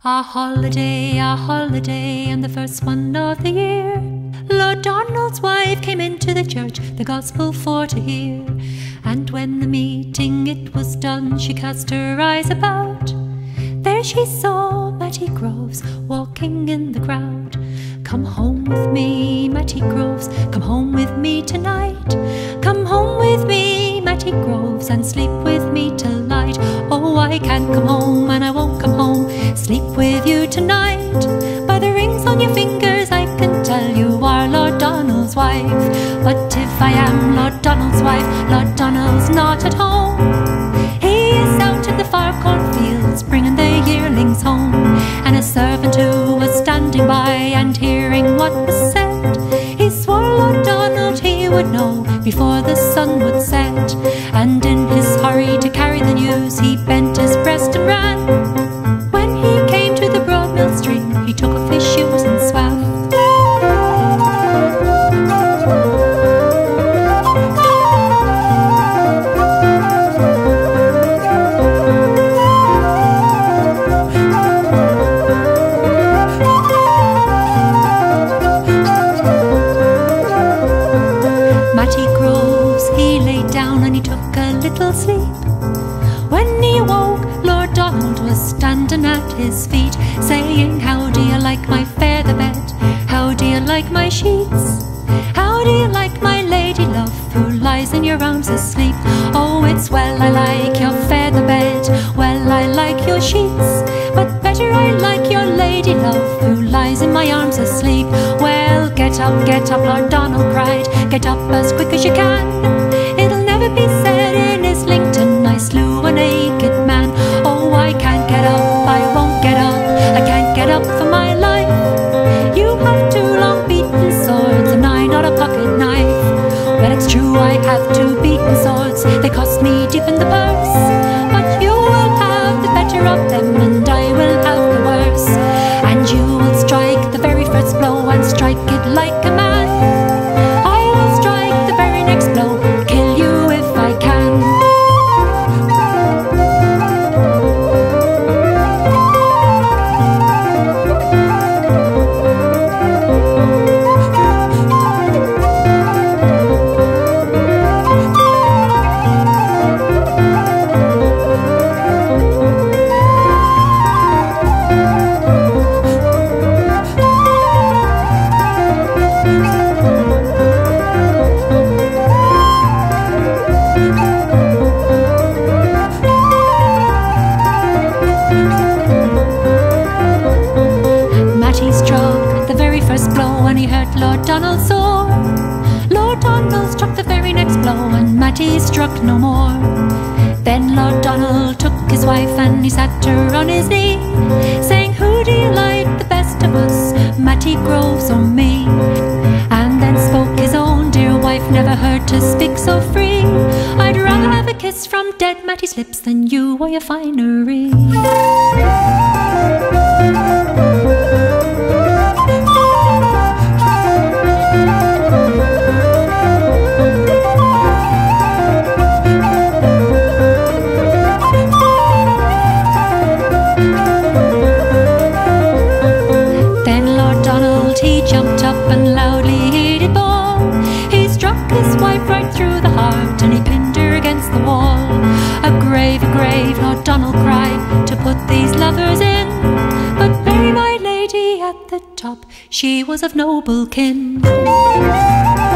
A holiday, and the first one of the year. Lord Donald's wife came into the church, the gospel for to hear. And when the meeting it was done, she cast her eyes about. There she saw Mattie Groves walking in the crowd. Come home with me, Mattie Groves, come home with me tonight. Come home with me, Mattie Groves, and sleep with me till light. Oh, I can't come home and I won't come home, sleep with you tonight. By the rings on your fingers I can tell you are Lord Donald's wife. But if I am Lord Donald's wife, Lord Donald's not at home. He is out in the far cornfields bringing the yearlings home. And a servant who was standing by and hearing what was said, he swore Lord Donald he would know before the sun would set. And in his hurry to carry the news, he bent his breast and ran. When he came to the broad mill stream, he took off his shoes and swam. Mattie Groves, he lay down and he took a little sleep. When he awoke, Lord Donald was standing at his feet, saying, how do you like my feather-bed? How do you like my sheets? How do you like my lady love who lies in your arms asleep? Oh, it's well I like your feather-bed, well I like your sheets, but better I like your lady love who lies in my arms asleep. Well, get up, Lord Donald cried, get up as quick as you can. It'll never be said in Islington I slew a naked man. Oh, I can't get up, I won't get up, I can't get up for my life. You have two long beaten swords and I not a pocket knife. Well, it's true I have two beaten swords, they cost me deep in the purse, but you will have the better of them and I will have the worse. And you will strike the very first blow and strike it like a man. I will strike the very next blow, kill you if I can. Struck the very first blow and he hurt Lord Donald sore. Lord Donald struck the very next blow and Mattie struck no more. Then Lord Donald took his wife and he sat her on his knee, saying, who do you like the best of us, Mattie Groves or me? And then spoke his own dear wife, never heard to speak so free. I'd rather have a kiss from dead Mattie's lips than you or your finery. He jumped up and loudly he did bawl. He struck his wife right through the heart and he pinned her against the wall. A grave, Lord Donald cried, to put these lovers in, but Mary, my lady at the top, she was of noble kin.